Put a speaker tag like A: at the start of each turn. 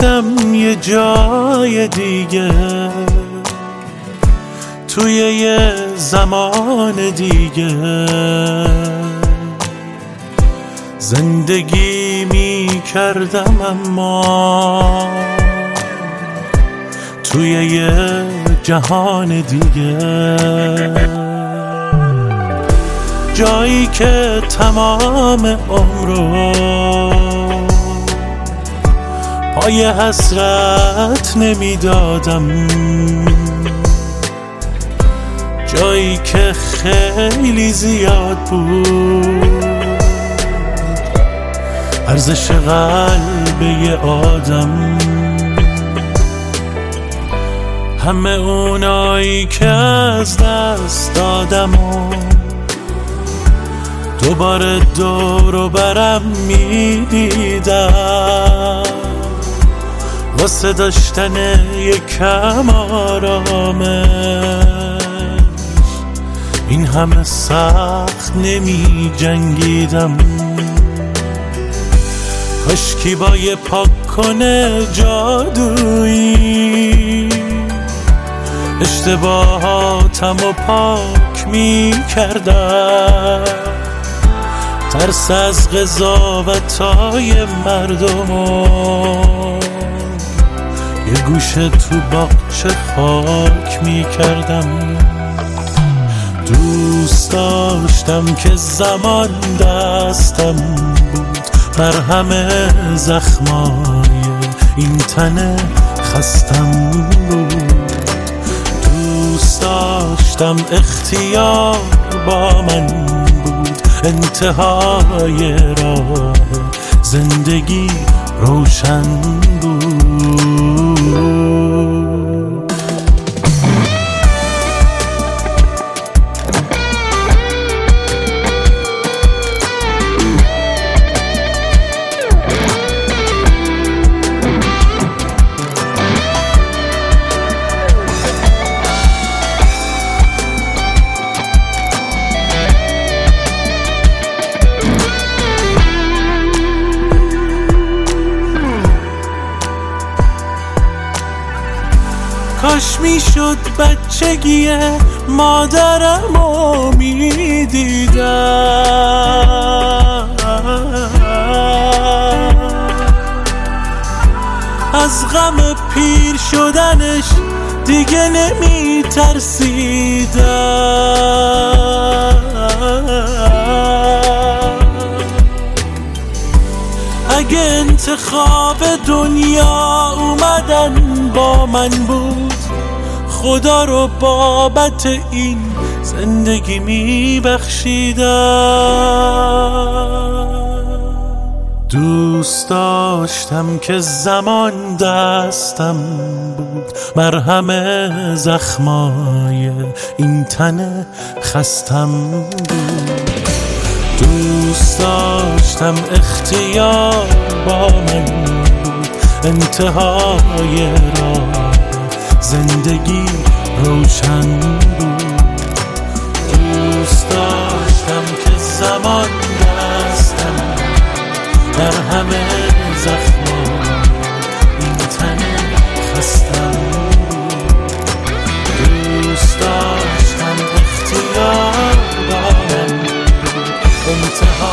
A: رفتم یه جای دیگه، توی یه زمان دیگه زندگی می کردم، اما توی یه جهان دیگه، جایی که تمام عمرو پای حسرت نمیدادم، جایی که خیلی زیاد بود ارزش قلب یه آدم. همه اونایی که از دست دادم و دوباره دور و برم میدیدم، واسه داشتن یکم آرامش این همه سخت نمی جنگیدم. کاشکی با یه پاک کنه جادویی اشتباهاتم و پاک می کردم، ترس از قضاوتای مردم و یه گوشه تو باغچه خاک می کردم. دوست داشتم که زمان دستم بود مرهم زخمای این تن خستم بود. دوست داشتم اختیار با من بود، انتهای راه زندگی روشن بود. کاش میشد بچگی مادرمو میدیدم، از غم پیر شدنش دیگه نمیترسیدم. اگه انتخاب دنیا اومدن با من بود، خدا رو بابت این زندگی میبخشیدم. دوست داشتم که زمان دستم بود مرهم زخمای این تن خستم بود. دوست داشتم اختیار با من بود، انتهای راه زندگی روشن بود. دوست داشتم که زمان دستم در همه زخمان این تن خستم بود. دوست داشتم اختیار با من بود، انتهای